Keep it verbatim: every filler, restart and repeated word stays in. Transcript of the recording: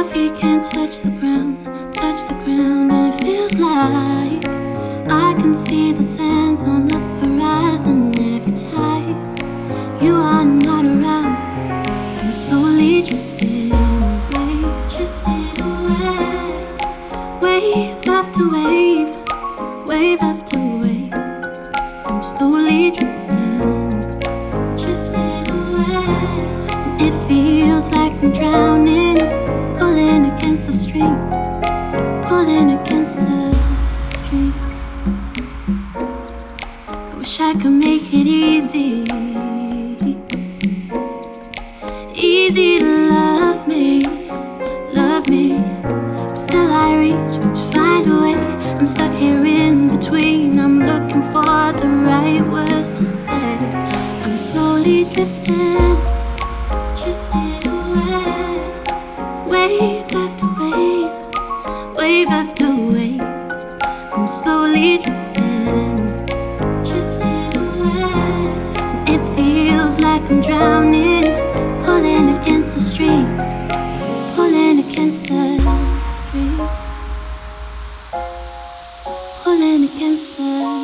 My feet can't touch the ground, touch the ground, and it feels like I can see the sands on the horizon every time you are not around. I'm slowly drifting away, drifting away, wave after wave, wave after wave. I'm slowly drifting, drifting away. It feels like I'm drowning, pulling against the stream, pulling against the stream. I wish I could make it easy, easy to love me, love me. But still I reach to find a way. I'm stuck here in between. I'm looking for the right words to say. I'm slowly drifting, drifting away, wave after wave, wave after wave. I'm slowly drifting, drifting away. And it feels like I'm drowning, pulling against the stream, pulling against the stream, pulling against the